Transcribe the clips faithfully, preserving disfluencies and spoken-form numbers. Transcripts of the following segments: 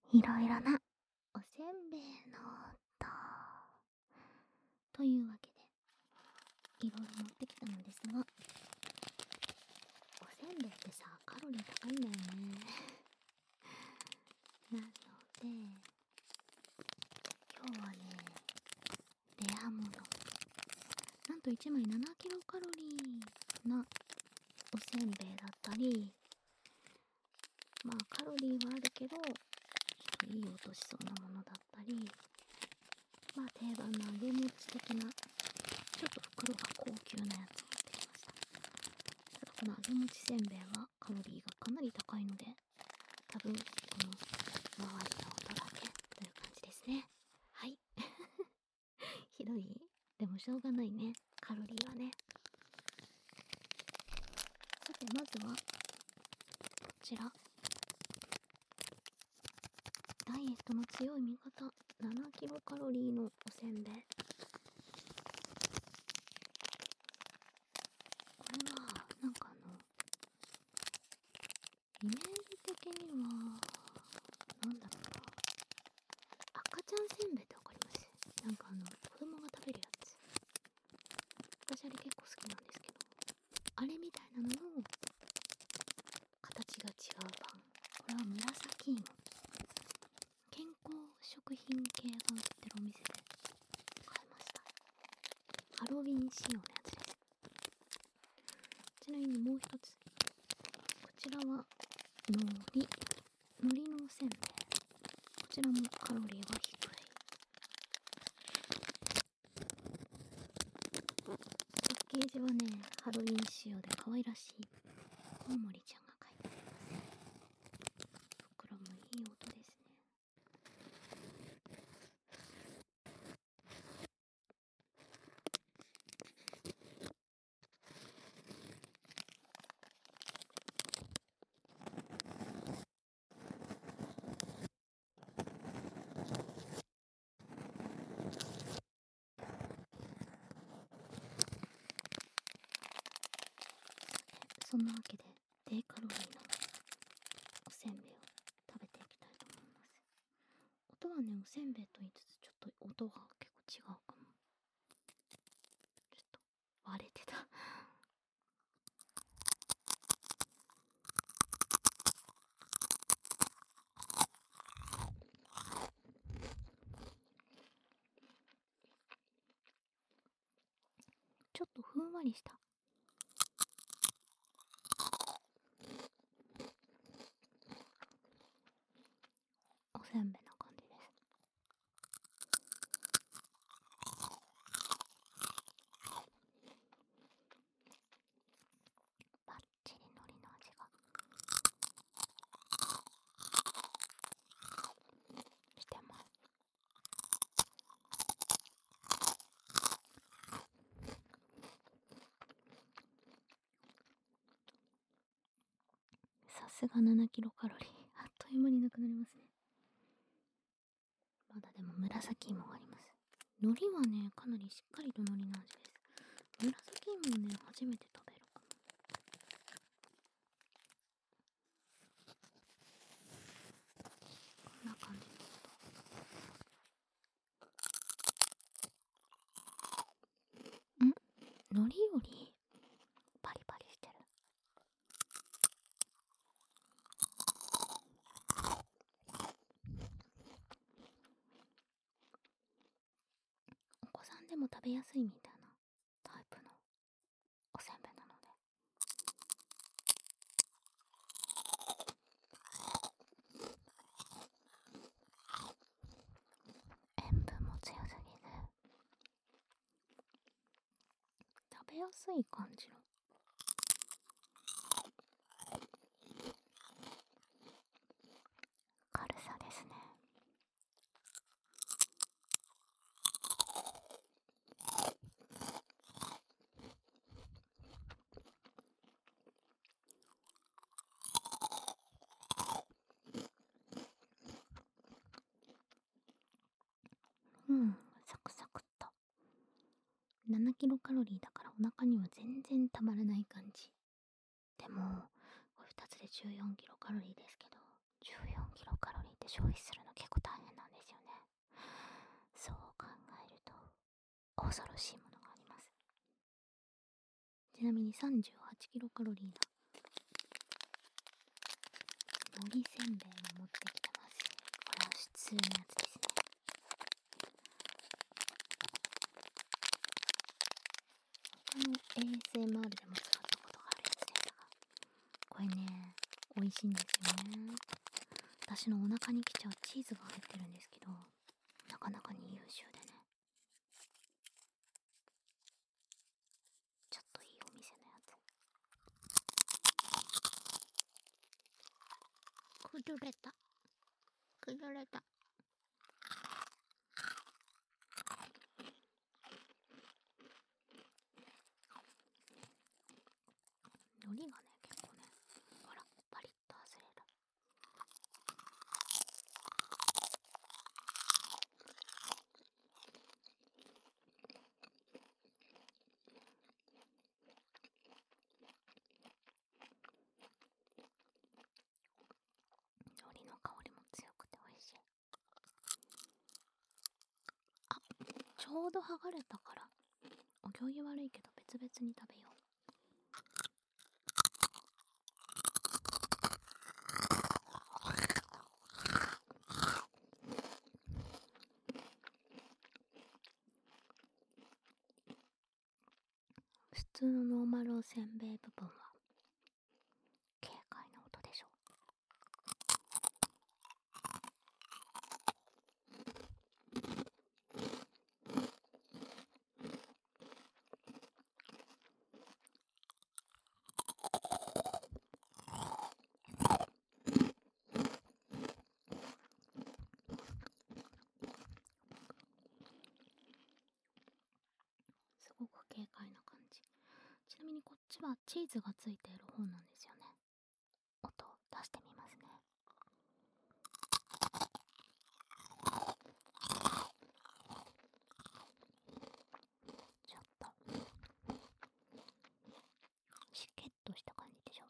いろいろなおせんべいの音というわけでいろいろ持ってきたのですが、おせんべいってさ、カロリー高いんだよねなので今日はね、レアもの、なんといちまいななキロカロリーなおせんべいだったり、まあカロリーはあるけどちょっといい音しそうなものだったり、まあ定番の揚げ餅的なちょっと袋が高級なやつを持ってきました。ただこの揚げ餅せんべいはカロリーがかなり高いので、多分この周りの音だけという感じですね。はいひどい？でもしょうがないね、カロリーはね。さてまずはこちら、ダイエットの強い味方、ななキロカロリーのおせんべい。これはなんかあのイメージ的にはなんだろうな、赤ちゃんせんべいってわかります？なんかあの子供が食べるやつ、私あれ結構好きなんですけど、あれみたいなのの形が違う版。これは紫芋、健康食品系が売ってるお店で買いました。ハロウィン仕様のやつです。ちなみにもう一つ、こちらは海苔海苔のおせんべい。こちらもカロリーが低い。パッケージはね、ハロウィン仕様で可愛らしいコウモリちゃんが描いてあります。袋もいい音ですね。そんなわけで低カロリーのおせんべいを食べていきたいと思います。音はね、おせんべいと言いつつちょっと音が結構違うかも。ちょっと割れてたちょっとふんわりしたおせんべいな感じです。バッチリ海苔の味がしてます。さすがななキロカロリー、あっという間になくなりますね。まだでも紫芋があります。海苔はね、かなりしっかりと海苔の味です。紫芋をね、初めて食べるかも。こんな感じの音。ん？海苔よりパリパリしてる。お子さんでも食べやすいみたいなタイプのおせんべいなので、塩分も強すぎず食べやすい感じの軽さですね。うん、サクサクっと。ななキロカロリーだからお腹には全然たまらない感じ。でもこれふたつでじゅうよんキロカロリーですけど、 じゅうよんキロカロリーって消費するの結構大変なんですよね。そう考えると恐ろしいものがあります。ちなみにさんじゅうはちキロカロリーな海苔せんべいも持ってきてます。これは普通のやつですね。他の エーエスエムアール でも使ったことがあるやつですが、これね美味しいんですよね。私のお腹にきちゃうチーズが入ってるんですけど、なかなかに優秀でね、ちょっといいお店のやつ。崩れた崩れた。海苔がね結構ね、ほらパリッと外れる。海苔の香りも強くて美味しい。あ、ちょうど剥がれたからお行儀悪いけど別々に食べよう。普通のノーマルおせんべい部分は軽快な音でしょ。すごく軽快な感じ。ちなみにこっちはチーズがついている方なんですよね。音を出してみますね。ちょっとしけっとした感じでしょ。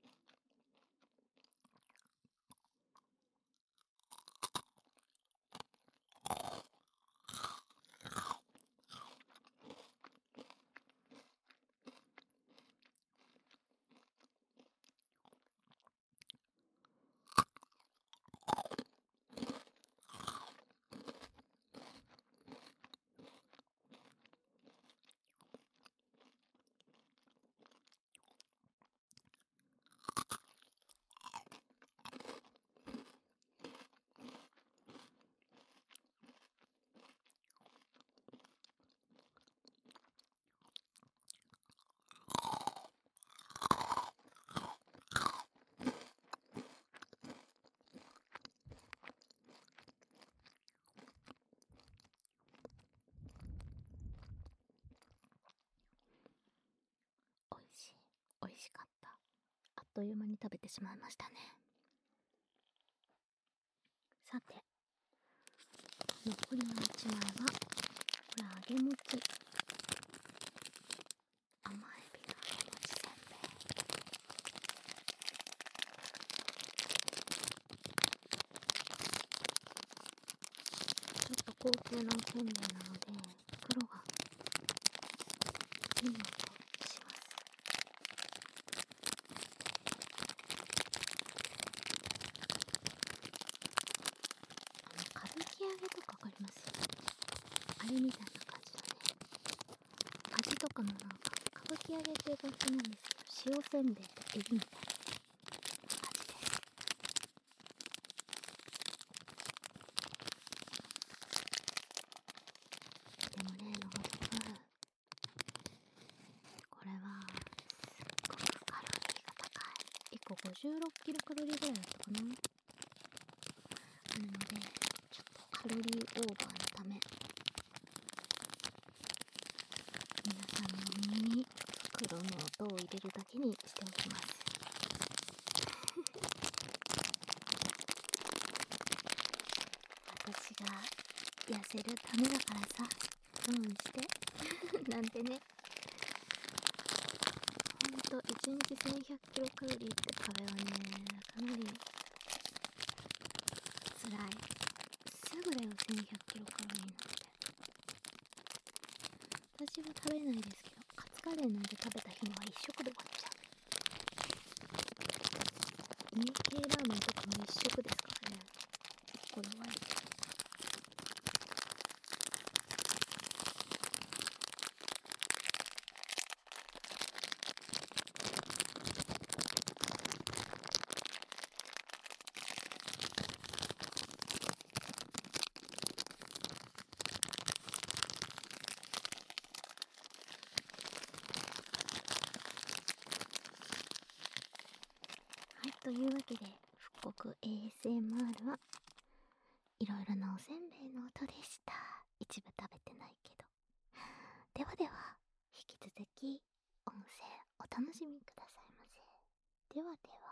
美味しい、美味しかった。あっという間に食べてしまいましたね。さて残りのいちまいはこれ揚げ餅、甘エビの揚げ餅せんべい。ちょっと高級なおせんべいなので袋がいい音します。あの歌舞伎揚げとかわかります？あれみたいな感じだね。味とかもなんか歌舞伎揚げっていう感じなんですけど、塩せんべいでエビみたいな味です。でもね、のが僕これはすっごくカロリーが高い。いっこごじゅうろっキロカロリーぐらいだったかな。なのでちょっとカロリーオーバーのため、皆さんの耳に袋の音を入れるだけにしておきます。私が痩せるためだからさ、我慢してなんてね。ほんといちにちせんひゃくキロカロリーって壁はね、かなりつらい。すぐだよ、せんひゃくキロカロリーなんて。私は食べないですけど、カツカレーなんて食べた日には一食で終わっちゃう。家系ラーメンとかも一食ですからね。一個で終わり。はい、というわけで、復刻 エーエスエムアール はいろいろなおせんべいの音でした。一部食べてないけど。ではでは、引き続き音声お楽しみくださいませ。ではでは。